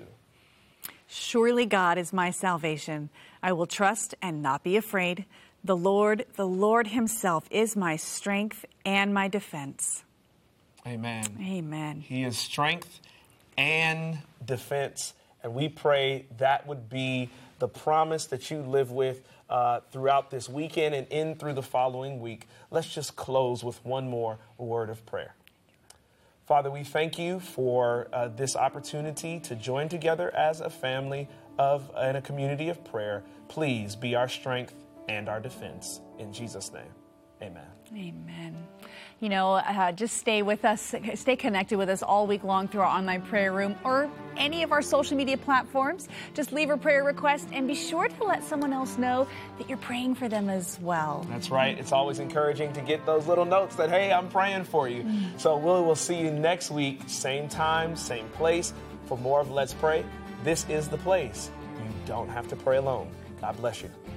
Surely God is my salvation. I will trust and not be afraid. The Lord, the Lord himself is my strength and my defense. Amen. Amen. He is strength and defense. And we pray that would be the promise that you live with uh, throughout this weekend and in through the following week. Let's just close with one more word of prayer. Father, we thank you for uh, this opportunity to join together as a family of and a community of prayer. Please be our strength and our defense. In Jesus' name, amen. Amen. You know, uh, just stay with us, stay connected with us all week long through our online prayer room or any of our social media platforms. Just leave a prayer request and be sure to let someone else know that you're praying for them as well. That's right. It's always encouraging to get those little notes that, hey, I'm praying for you. Mm. So we'll, we'll see you next week, same time, same place. For more of Let's Pray, this is the place. You don't have to pray alone. God bless you.